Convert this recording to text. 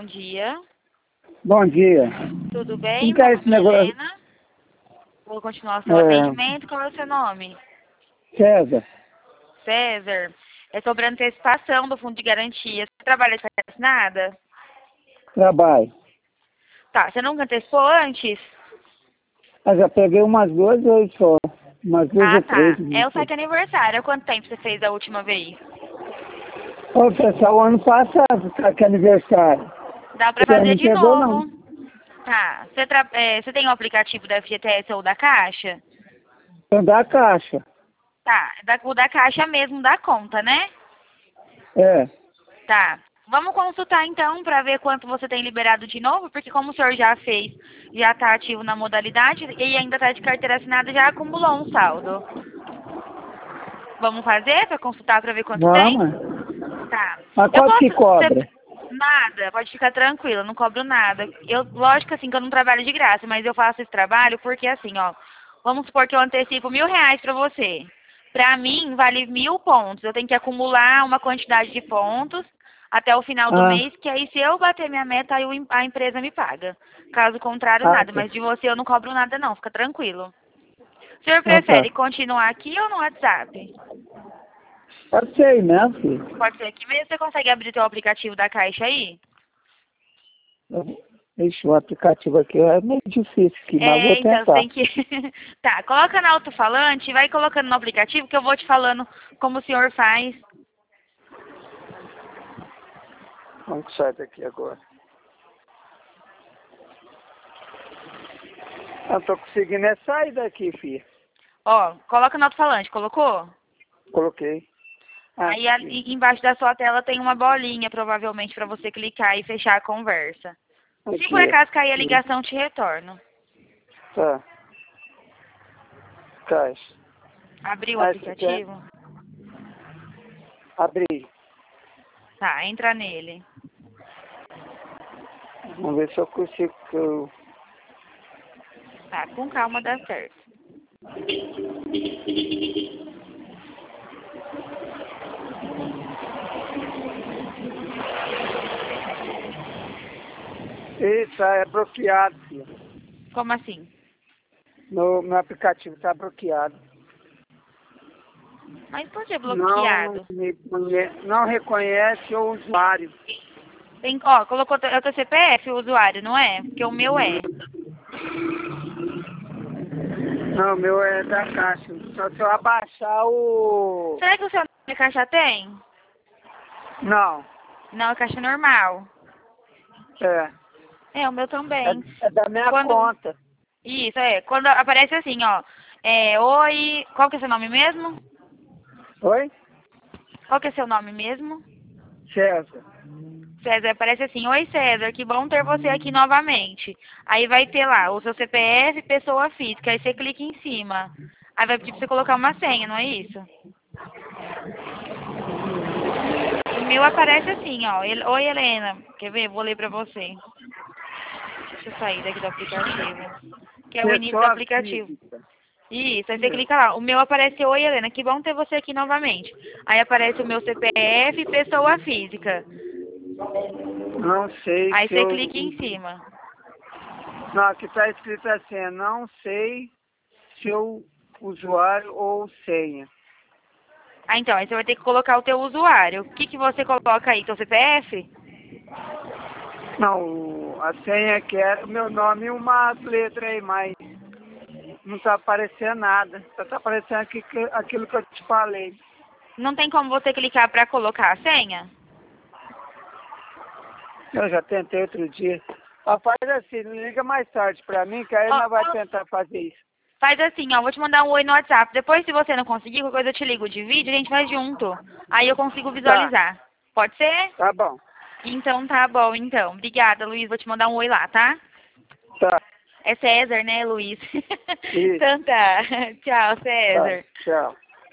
dia. Bom dia. Tudo bem? Como que é Meu esse nome é negócio? Helena. Vou continuar o seu É, atendimento. Qual é o seu nome? César, César. É sobre a antecipação do fundo de garantia. Você trabalha de carteira assinada? trabalho. Tá, você nunca antecipou antes? Eu já peguei umas duas vezes só. Umas duas Ah, ou tá. três. Não É o sei. site aniversário. Há quanto tempo você fez a última vez? Ô, pessoal, ano passado, tá, que é aniversário. Dá pra Você fazer não de pegou, não. novo. Tá. Você tem o aplicativo da FGTS ou da Caixa? Então dá a caixa. Tá. O da Caixa mesmo dá conta, né? É. Tá. Vamos consultar então para ver quanto você tem liberado de novo, porque como o senhor já fez, já está ativo na modalidade e ainda está de carteira assinada, já acumulou um saldo. Vamos fazer para consultar para ver quanto tem? Vamos. Tá. Mas Eu quanto que posso. cobra? Nada, pode ficar tranquila, não cobro nada. Lógico assim que eu não trabalho de graça, mas eu faço esse trabalho porque assim, ó, vamos supor que eu antecipo R$ 1.000 para você. Para mim, vale 1.000 pontos. Eu tenho que acumular uma quantidade de pontos até o final do Ah, mês, que aí se eu bater minha meta, aí a empresa me paga. Caso contrário, ah, nada. tá. Mas de você eu não cobro nada não, fica tranquilo. O senhor Ah, prefere tá. continuar aqui ou no WhatsApp? Eu sei, né, filho? Pode ser aqui mesmo. Você consegue abrir teu aplicativo da Caixa aí? Ixi, o aplicativo aqui é meio difícil aqui, mas vou É, então, você tentar. tem que... Tá, coloca no alto-falante e vai colocando no aplicativo que eu vou te falando como o senhor faz. Vamos sair daqui agora. Eu tô conseguindo é sair daqui, filha. Ó, coloca no alto-falante, colocou? Coloquei. Ah, Aí ali embaixo da sua tela tem uma bolinha, provavelmente, para você clicar e fechar a conversa. Se por aqui, acaso cair a ó. ligação, te retorno. Tá. Caixa. Abriu o Ah, você quer aplicativo? abrir? Tá, entra nele. Vamos ver se eu consigo. Tá, com calma dá certo. Isso, é bloqueado, filha. Como assim? No aplicativo está bloqueado. Mas por que Não, bloqueado? não reconhece o usuário. Tem, ó, colocou é o teu CPF, o usuário, não é? Porque o meu é. Não, o meu é da caixa. Só se eu abaixar o. Será que o seu nome caixa tem? Não, Não, é caixa normal. é. É, o meu também. É da minha Quando... conta. Isso, é. Quando aparece assim, ó. Oi. Qual que é seu nome mesmo? Oi? Qual que é seu nome mesmo? César. César, aparece assim, oi César, que bom ter você aqui novamente. Aí vai ter lá o seu CPF, pessoa física, aí você clica em cima. Aí vai pedir pra você colocar uma senha, não é isso? O meu aparece assim, ó, oi Helena, quer ver? Vou ler pra você. Deixa eu sair daqui do aplicativo. Que é o início do Pessoa aplicativo. física. Isso, aí você clica lá. O meu aparece, oi Helena, que bom ter você aqui novamente. Aí aparece o meu CPF, pessoa física. Não sei Aí se você eu. clica em cima. Não, aqui está escrito assim, não sei se o usuário ou senha. Ah, então, aí você vai ter que colocar o teu usuário. O que que você coloca aí? Teu CPF? Não, a senha que é o meu nome e umas letras aí, mas não está aparecendo nada. Só está aparecendo aqui, aquilo que eu te falei. Não tem como você clicar para colocar a senha? Eu já tentei outro dia. Ah, faz assim, liga mais tarde pra mim, que aí Ó, nós vai tentar fazer isso. faz assim, ó, vou te mandar um oi no WhatsApp. Depois, se você não conseguir, qualquer coisa eu te ligo de vídeo, a gente vai junto. Aí eu consigo Tá, visualizar. Pode ser? tá bom. Então tá bom, então. Obrigada, Luiz. Vou te mandar um oi lá, tá? Tá, É César, né, Luiz? isso, Então tá. Tchau, tá, César. tchau.